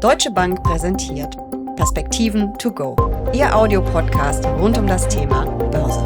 Deutsche Bank präsentiert Perspektiven to go, Ihr Audiopodcast rund um das Thema Börse.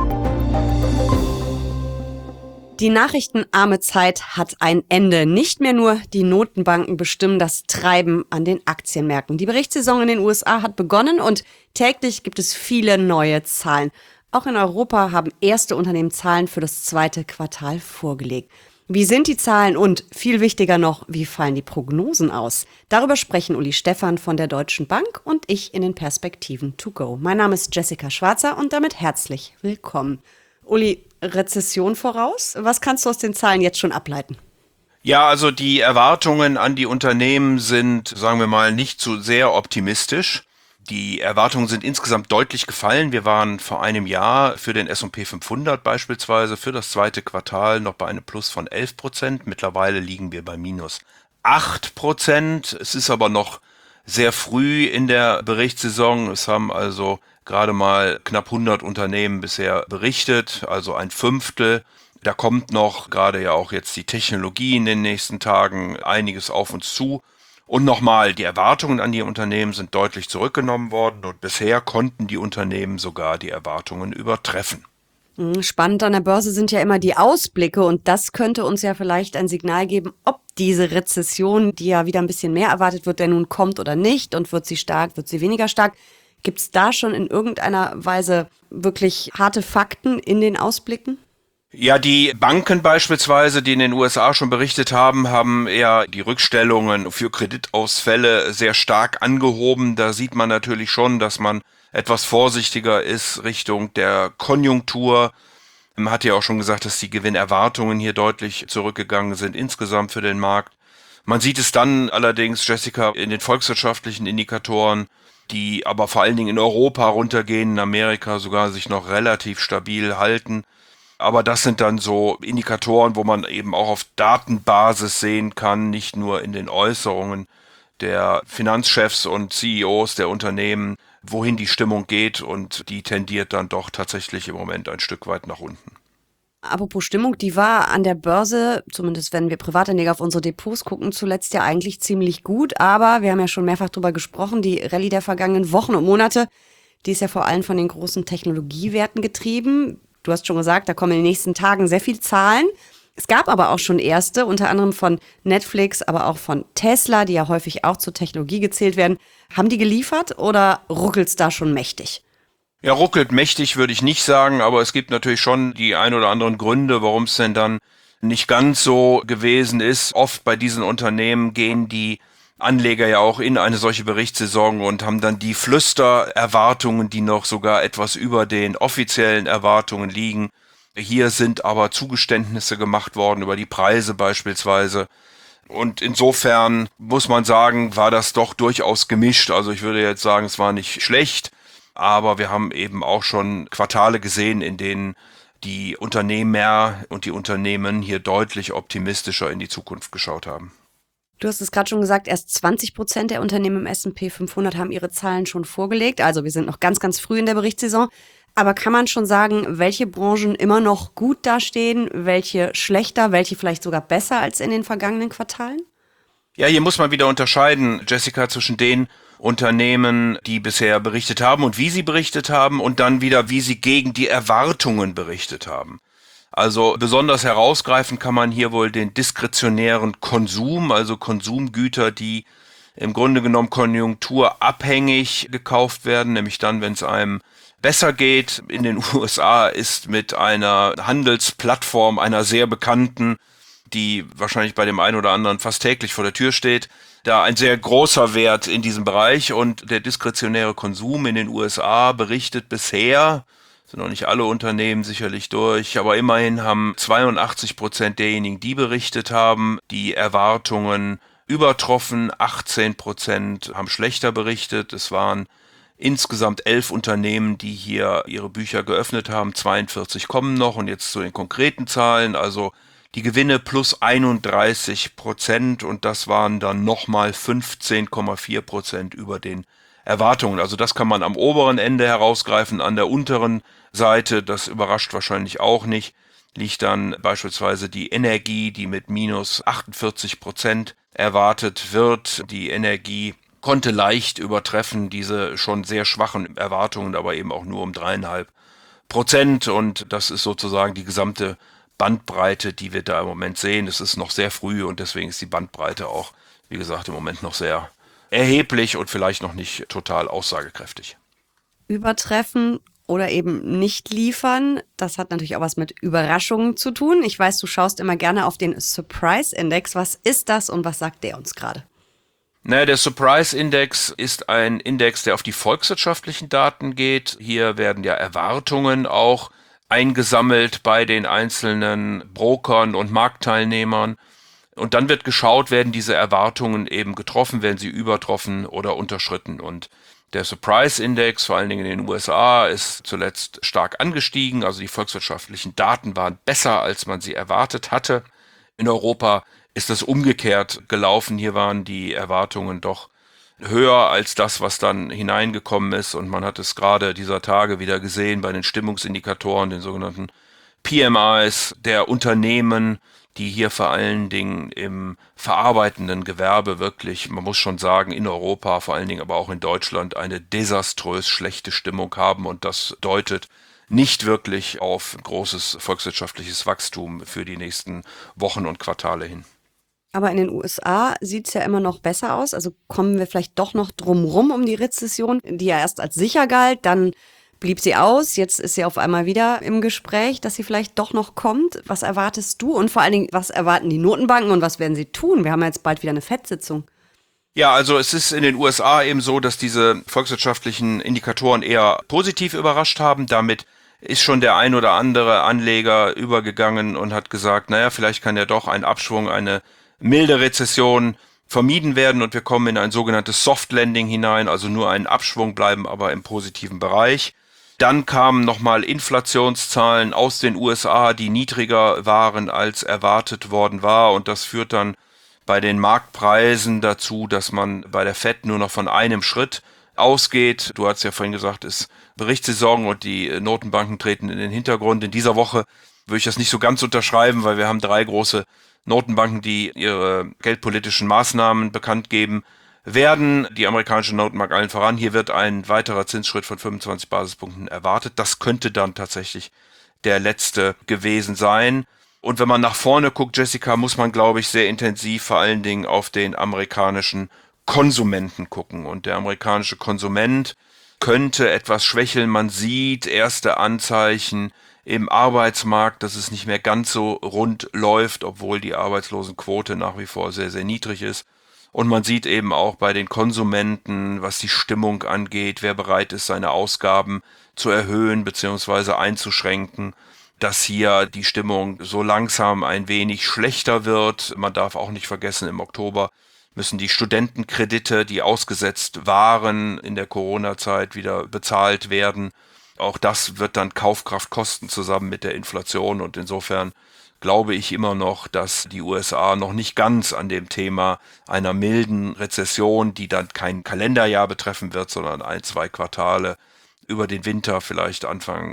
Die nachrichtenarme Zeit hat ein Ende. Nicht mehr nur die Notenbanken bestimmen das Treiben an den Aktienmärkten. Die Berichtssaison in den USA hat begonnen und täglich gibt es viele neue Zahlen. Auch in Europa haben erste Unternehmen Zahlen für das zweite Quartal vorgelegt. Wie sind die Zahlen und, viel wichtiger noch, wie fallen die Prognosen aus? Darüber sprechen Uli Stephan von der Deutschen Bank und ich in den Perspektiven to go. Mein Name ist Jessica Schwarzer und damit herzlich willkommen. Uli, Rezession voraus? Was kannst du aus den Zahlen jetzt schon ableiten? Ja, also die Erwartungen an die Unternehmen sind, sagen wir mal, nicht so sehr optimistisch. Die Erwartungen sind insgesamt deutlich gefallen. Wir waren vor einem Jahr für den S&P 500 beispielsweise für das zweite Quartal noch bei einem Plus von 11%. Mittlerweile liegen wir bei minus 8%. Es ist aber noch sehr früh in der Berichtssaison. Es haben also gerade mal knapp 100 Unternehmen bisher berichtet, also ein Fünftel. Da kommt noch gerade ja auch jetzt die Technologie in den nächsten Tagen einiges auf uns zu. Und nochmal, die Erwartungen an die Unternehmen sind deutlich zurückgenommen worden und bisher konnten die Unternehmen sogar die Erwartungen übertreffen. Spannend an der Börse sind ja immer die Ausblicke und das könnte uns ja vielleicht ein Signal geben, ob diese Rezession, die ja wieder ein bisschen mehr erwartet wird, denn nun kommt oder nicht und wird sie stark, wird sie weniger stark. Gibt es da schon in irgendeiner Weise wirklich harte Fakten in den Ausblicken? Ja, die Banken beispielsweise, die in den USA schon berichtet haben eher die Rückstellungen für Kreditausfälle sehr stark angehoben. Da sieht man natürlich schon, dass man etwas vorsichtiger ist Richtung der Konjunktur. Man hat ja auch schon gesagt, dass die Gewinnerwartungen hier deutlich zurückgegangen sind insgesamt für den Markt. Man sieht es dann allerdings, Jessica, in den volkswirtschaftlichen Indikatoren, die aber vor allen Dingen in Europa runtergehen, in Amerika sogar sich noch relativ stabil halten. Aber das sind dann so Indikatoren, wo man eben auch auf Datenbasis sehen kann, nicht nur in den Äußerungen der Finanzchefs und CEOs der Unternehmen, wohin die Stimmung geht, und die tendiert dann doch tatsächlich im Moment ein Stück weit nach unten. Apropos Stimmung, die war an der Börse, zumindest wenn wir Privatanleger auf unsere Depots gucken, zuletzt ja eigentlich ziemlich gut. Aber wir haben ja schon mehrfach drüber gesprochen, die Rallye der vergangenen Wochen und Monate, die ist ja vor allem von den großen Technologiewerten getrieben. Du hast schon gesagt, da kommen in den nächsten Tagen sehr viele Zahlen. Es gab aber auch schon erste, unter anderem von Netflix, aber auch von Tesla, die ja häufig auch zur Technologie gezählt werden. Haben die geliefert oder ruckelt's da schon mächtig? Ja, ruckelt mächtig würde ich nicht sagen, aber es gibt natürlich schon die ein oder anderen Gründe, warum es denn dann nicht ganz so gewesen ist. Oft bei diesen Unternehmen gehen die Anleger ja auch in eine solche Berichtssaison und haben dann die Flüstererwartungen, die noch sogar etwas über den offiziellen Erwartungen liegen. Hier sind aber Zugeständnisse gemacht worden über die Preise beispielsweise. Und insofern muss man sagen, war das doch durchaus gemischt. Also ich würde jetzt sagen, es war nicht schlecht, aber wir haben eben auch schon Quartale gesehen, in denen die Unternehmer und die Unternehmen hier deutlich optimistischer in die Zukunft geschaut haben. Du hast es gerade schon gesagt, erst 20% der Unternehmen im S&P 500 haben ihre Zahlen schon vorgelegt. Also wir sind noch ganz, ganz früh in der Berichtssaison. Aber kann man schon sagen, welche Branchen immer noch gut dastehen, welche schlechter, welche vielleicht sogar besser als in den vergangenen Quartalen? Ja, hier muss man wieder unterscheiden, Jessica, zwischen den Unternehmen, die bisher berichtet haben und wie sie berichtet haben und dann wieder, wie sie gegen die Erwartungen berichtet haben. Also besonders herausgreifen kann man hier wohl den diskretionären Konsum, also Konsumgüter, die im Grunde genommen konjunkturabhängig gekauft werden, nämlich dann, wenn es einem besser geht. In den USA ist mit einer Handelsplattform, einer sehr bekannten, die wahrscheinlich bei dem einen oder anderen fast täglich vor der Tür steht, da ein sehr großer Wert in diesem Bereich, und der diskretionäre Konsum in den USA berichtet bisher, sind noch nicht alle Unternehmen sicherlich durch, aber immerhin haben 82% derjenigen, die berichtet haben, die Erwartungen übertroffen. 18% haben schlechter berichtet. Es waren insgesamt 11 Unternehmen, die hier ihre Bücher geöffnet haben. 42 kommen noch, und jetzt zu den konkreten Zahlen. Also die Gewinne plus 31%, und das waren dann nochmal 15,4% über den Erwartungen. Also das kann man am oberen Ende herausgreifen. An der unteren Seite, das überrascht wahrscheinlich auch nicht, liegt dann beispielsweise die Energie, die mit minus 48% erwartet wird. Die Energie konnte leicht übertreffen diese schon sehr schwachen Erwartungen, aber eben auch nur um 3,5%. Und das ist sozusagen die gesamte Bandbreite, die wir da im Moment sehen. Es ist noch sehr früh und deswegen ist die Bandbreite auch, wie gesagt, im Moment noch sehr erheblich und vielleicht noch nicht total aussagekräftig. Übertreffen oder eben nicht liefern, das hat natürlich auch was mit Überraschungen zu tun. Ich weiß, du schaust immer gerne auf den Surprise-Index. Was ist das und was sagt der uns gerade? Naja, der Surprise-Index ist ein Index, der auf die volkswirtschaftlichen Daten geht. Hier werden ja Erwartungen auch eingesammelt bei den einzelnen Brokern und Marktteilnehmern. Und dann wird geschaut, werden diese Erwartungen eben getroffen, werden sie übertroffen oder unterschritten. Und der Surprise-Index, vor allen Dingen in den USA, ist zuletzt stark angestiegen. Also die volkswirtschaftlichen Daten waren besser, als man sie erwartet hatte. In Europa ist das umgekehrt gelaufen. Hier waren die Erwartungen doch höher als das, was dann hineingekommen ist. Und man hat es gerade dieser Tage wieder gesehen bei den Stimmungsindikatoren, den sogenannten PMIs der Unternehmen, die hier vor allen Dingen im verarbeitenden Gewerbe wirklich, man muss schon sagen, in Europa, vor allen Dingen aber auch in Deutschland, eine desaströs schlechte Stimmung haben. Und das deutet nicht wirklich auf großes volkswirtschaftliches Wachstum für die nächsten Wochen und Quartale hin. Aber in den USA sieht es ja immer noch besser aus. Also kommen wir vielleicht doch noch drumrum um die Rezession, die ja erst als sicher galt, dann blieb sie aus. Jetzt ist sie auf einmal wieder im Gespräch, dass sie vielleicht doch noch kommt. Was erwartest du? Und vor allen Dingen, was erwarten die Notenbanken und was werden sie tun? Wir haben ja jetzt bald wieder eine FED-Sitzung. Ja, also es ist in den USA eben so, dass diese volkswirtschaftlichen Indikatoren eher positiv überrascht haben. Damit ist schon der ein oder andere Anleger übergegangen und hat gesagt, naja, vielleicht kann ja doch ein Abschwung, eine milde Rezession vermieden werden und wir kommen in ein sogenanntes Soft Landing hinein, also nur einen Abschwung, bleiben aber im positiven Bereich. Dann kamen nochmal Inflationszahlen aus den USA, die niedriger waren, als erwartet worden war. Und das führt dann bei den Marktpreisen dazu, dass man bei der FED nur noch von einem Schritt ausgeht. Du hast ja vorhin gesagt, es ist Berichtssaison und die Notenbanken treten in den Hintergrund. In dieser Woche würde ich das nicht so ganz unterschreiben, weil wir haben 3 große Notenbanken, die ihre geldpolitischen Maßnahmen bekannt geben werden. Die amerikanische Notenbank allen voran. Hier wird ein weiterer Zinsschritt von 25 Basispunkten erwartet. Das könnte dann tatsächlich der letzte gewesen sein. Und wenn man nach vorne guckt, Jessica, muss man, glaube ich, sehr intensiv vor allen Dingen auf den amerikanischen Konsumenten gucken. Und der amerikanische Konsument könnte etwas schwächeln. Man sieht erste Anzeichen im Arbeitsmarkt, dass es nicht mehr ganz so rund läuft, obwohl die Arbeitslosenquote nach wie vor sehr, sehr niedrig ist. Und man sieht eben auch bei den Konsumenten, was die Stimmung angeht, wer bereit ist, seine Ausgaben zu erhöhen bzw. einzuschränken, dass hier die Stimmung so langsam ein wenig schlechter wird. Man darf auch nicht vergessen, im Oktober müssen die Studentenkredite, die ausgesetzt waren in der Corona-Zeit, wieder bezahlt werden. Auch das wird dann Kaufkraft kosten zusammen mit der Inflation und insofern glaube ich immer noch, dass die USA noch nicht ganz an dem Thema einer milden Rezession, die dann kein Kalenderjahr betreffen wird, sondern 1, 2 Quartale über den Winter, vielleicht Anfang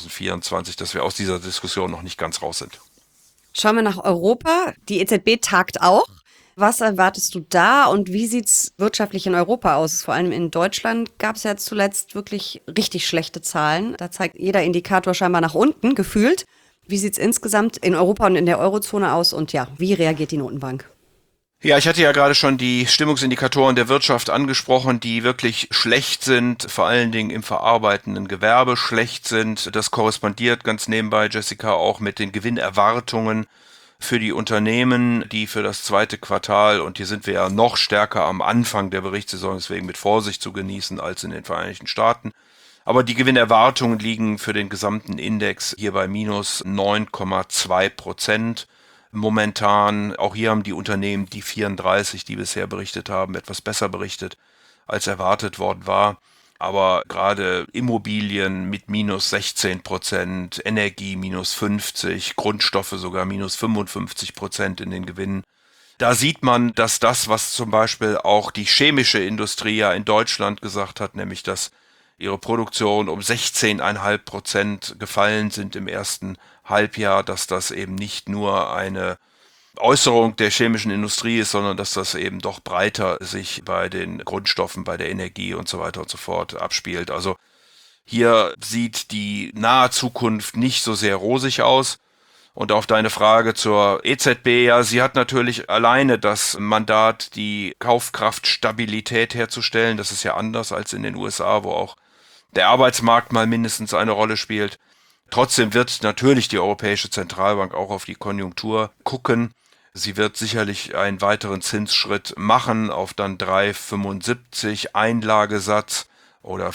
2024, dass wir aus dieser Diskussion noch nicht ganz raus sind. Schauen wir nach Europa. Die EZB tagt auch. Was erwartest du da und wie sieht's wirtschaftlich in Europa aus? Vor allem in Deutschland gab es ja zuletzt wirklich richtig schlechte Zahlen. Da zeigt jeder Indikator scheinbar nach unten, gefühlt. Wie sieht's insgesamt in Europa und in der Eurozone aus und ja, wie reagiert die Notenbank? Ja, ich hatte ja gerade schon die Stimmungsindikatoren der Wirtschaft angesprochen, die wirklich schlecht sind, vor allen Dingen im verarbeitenden Gewerbe schlecht sind. Das korrespondiert ganz nebenbei, Jessica, auch mit den Gewinnerwartungen für die Unternehmen, die für das zweite Quartal, und hier sind wir ja noch stärker am Anfang der Berichtssaison, deswegen mit Vorsicht zu genießen als in den Vereinigten Staaten. Aber die Gewinnerwartungen liegen für den gesamten Index hier bei minus 9,2% momentan. Auch hier haben die Unternehmen, die 34, die bisher berichtet haben, etwas besser berichtet, als erwartet worden war. Aber gerade Immobilien mit minus 16%, Energie minus 50%, Grundstoffe sogar minus 55% in den Gewinnen. Da sieht man, dass das, was zum Beispiel auch die chemische Industrie ja in Deutschland gesagt hat, nämlich dass ihre Produktion um 16,5% gefallen sind im ersten Halbjahr, dass das eben nicht nur eine Äußerung der chemischen Industrie ist, sondern dass das eben doch breiter sich bei den Grundstoffen, bei der Energie und so weiter und so fort abspielt. Also hier sieht die nahe Zukunft nicht so sehr rosig aus. Und auf deine Frage zur EZB, ja, sie hat natürlich alleine das Mandat, die Kaufkraftstabilität herzustellen. Das ist ja anders als in den USA, wo auch der Arbeitsmarkt mal mindestens eine Rolle spielt. Trotzdem wird natürlich die Europäische Zentralbank auch auf die Konjunktur gucken. Sie wird sicherlich einen weiteren Zinsschritt machen auf dann 3,75 Einlagesatz oder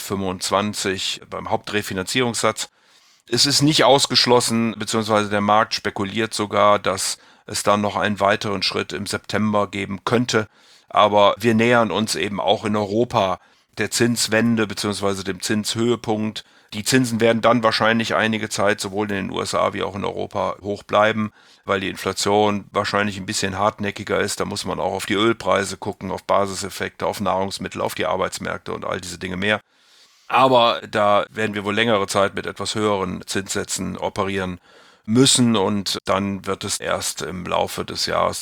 4,25 beim Hauptrefinanzierungssatz. Es ist nicht ausgeschlossen, beziehungsweise der Markt spekuliert sogar, dass es dann noch einen weiteren Schritt im September geben könnte. Aber wir nähern uns eben auch in Europa der Zinswende beziehungsweise dem Zinshöhepunkt. Die Zinsen werden dann wahrscheinlich einige Zeit sowohl in den USA wie auch in Europa hoch bleiben, weil die Inflation wahrscheinlich ein bisschen hartnäckiger ist. Da muss man auch auf die Ölpreise gucken, auf Basiseffekte, auf Nahrungsmittel, auf die Arbeitsmärkte und all diese Dinge mehr. Aber da werden wir wohl längere Zeit mit etwas höheren Zinssätzen operieren müssen und dann wird es erst im Laufe des Jahres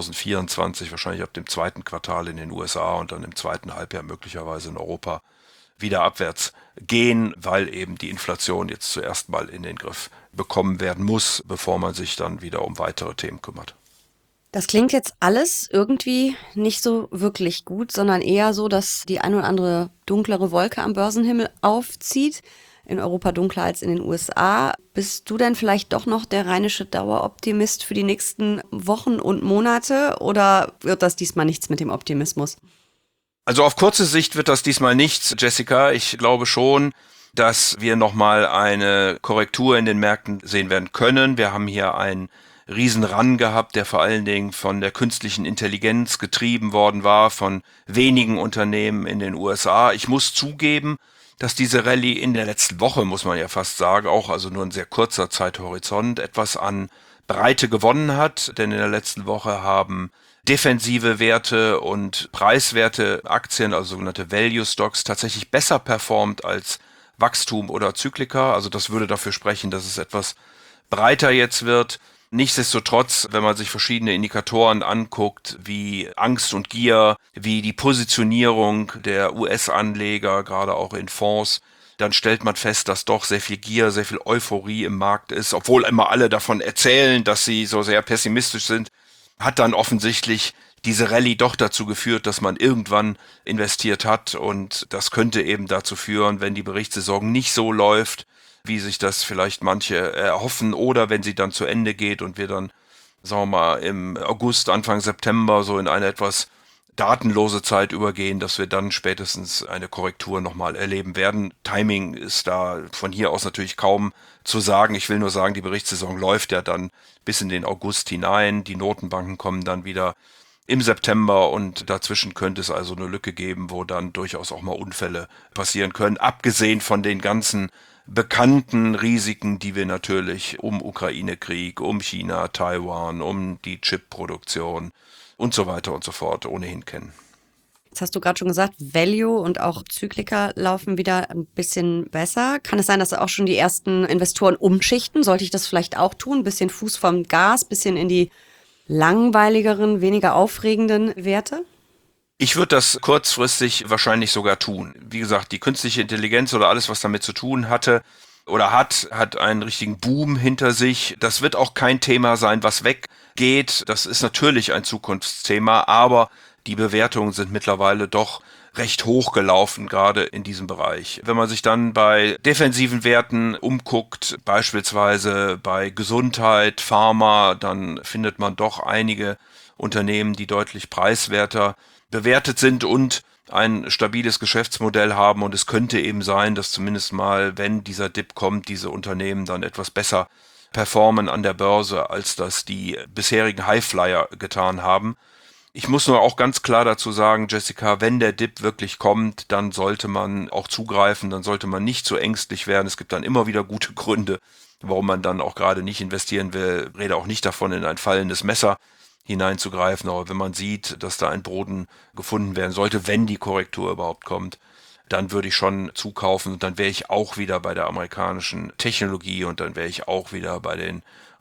2024, wahrscheinlich ab dem zweiten Quartal in den USA und dann im zweiten Halbjahr möglicherweise in Europa, wieder abwärts gehen, weil eben die Inflation jetzt zuerst mal in den Griff bekommen werden muss, bevor man sich dann wieder um weitere Themen kümmert. Das klingt jetzt alles irgendwie nicht so wirklich gut, sondern eher so, dass die ein oder andere dunklere Wolke am Börsenhimmel aufzieht. In Europa dunkler als in den USA. Bist du denn vielleicht doch noch der rheinische Daueroptimist für die nächsten Wochen und Monate oder wird das diesmal nichts mit dem Optimismus? Also auf kurze Sicht wird das diesmal nichts, Jessica. Ich glaube schon, dass wir nochmal eine Korrektur in den Märkten sehen werden können. Wir haben hier einen Riesenrun gehabt, der vor allen Dingen von der künstlichen Intelligenz getrieben worden war, von wenigen Unternehmen in den USA. Ich muss zugeben, dass diese Rallye in der letzten Woche, muss man ja fast sagen, auch also nur ein sehr kurzer Zeithorizont, etwas an Breite gewonnen hat. Denn in der letzten Woche haben defensive Werte und preiswerte Aktien, also sogenannte Value Stocks, tatsächlich besser performt als Wachstum oder Zyklika. Also das würde dafür sprechen, dass es etwas breiter jetzt wird. Nichtsdestotrotz, wenn man sich verschiedene Indikatoren anguckt, wie Angst und Gier, wie die Positionierung der US-Anleger, gerade auch in Fonds, dann stellt man fest, dass doch sehr viel Gier, sehr viel Euphorie im Markt ist, obwohl immer alle davon erzählen, dass sie so sehr pessimistisch sind, hat dann offensichtlich diese Rallye doch dazu geführt, dass man irgendwann investiert hat und das könnte eben dazu führen, wenn die Berichtssaison nicht so läuft, wie sich das vielleicht manche erhoffen oder wenn sie dann zu Ende geht und wir dann, sagen wir mal, im August, Anfang September so in eine etwas datenlose Zeit übergehen, dass wir dann spätestens eine Korrektur nochmal erleben werden. Timing ist da von hier aus natürlich kaum zu sagen. Ich will nur sagen, die Berichtssaison läuft ja dann bis in den August hinein. Die Notenbanken kommen dann wieder im September und dazwischen könnte es also eine Lücke geben, wo dann durchaus auch mal Unfälle passieren können, abgesehen von den ganzen bekannten Risiken, die wir natürlich um Ukraine-Krieg, um China, Taiwan, um die Chip-Produktion und so weiter und so fort ohnehin kennen. Jetzt hast du gerade schon gesagt, Value und auch Zyklika laufen wieder ein bisschen besser. Kann es sein, dass auch schon die ersten Investoren umschichten? Sollte ich das vielleicht auch tun? Ein bisschen Fuß vom Gas, bisschen in die langweiligeren, weniger aufregenden Werte? Ich würde das kurzfristig wahrscheinlich sogar tun. Wie gesagt, die künstliche Intelligenz oder alles, was damit zu tun hatte oder hat einen richtigen Boom hinter sich. Das wird auch kein Thema sein, was weggeht. Das ist natürlich ein Zukunftsthema, aber die Bewertungen sind mittlerweile doch recht hoch gelaufen, gerade in diesem Bereich. Wenn man sich dann bei defensiven Werten umguckt, beispielsweise bei Gesundheit, Pharma, dann findet man doch einige Unternehmen, die deutlich preiswerter bewertet sind und ein stabiles Geschäftsmodell haben. Und es könnte eben sein, dass zumindest mal, wenn dieser Dip kommt, diese Unternehmen dann etwas besser performen an der Börse, als das die bisherigen Highflyer getan haben. Ich muss nur auch ganz klar dazu sagen, Jessica, wenn der Dip wirklich kommt, dann sollte man auch zugreifen, dann sollte man nicht so ängstlich werden. Es gibt dann immer wieder gute Gründe, warum man dann auch gerade nicht investieren will. Ich rede auch nicht davon, in ein fallendes Messer hineinzugreifen, aber wenn man sieht, dass da ein Boden gefunden werden sollte, wenn die Korrektur überhaupt kommt, dann würde ich schon zukaufen und dann wäre ich auch wieder bei der amerikanischen Technologie und dann wäre ich auch wieder bei den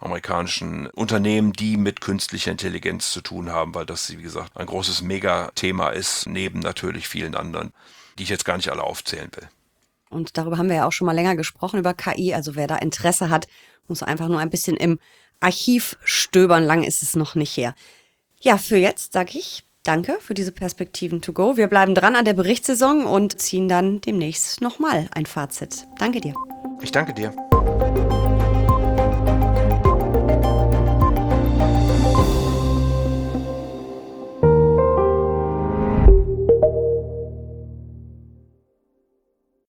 amerikanischen Unternehmen, die mit künstlicher Intelligenz zu tun haben, weil das, wie gesagt, ein großes Megathema ist, neben natürlich vielen anderen, die ich jetzt gar nicht alle aufzählen will. Und darüber haben wir ja auch schon mal länger gesprochen, über KI. Also wer da Interesse hat, muss einfach nur ein bisschen im Archiv stöbern. Lang ist es noch nicht her. Ja, für jetzt sage ich danke für diese Perspektiven to go. Wir bleiben dran an der Berichtssaison und ziehen dann demnächst nochmal ein Fazit. Danke dir. Ich danke dir.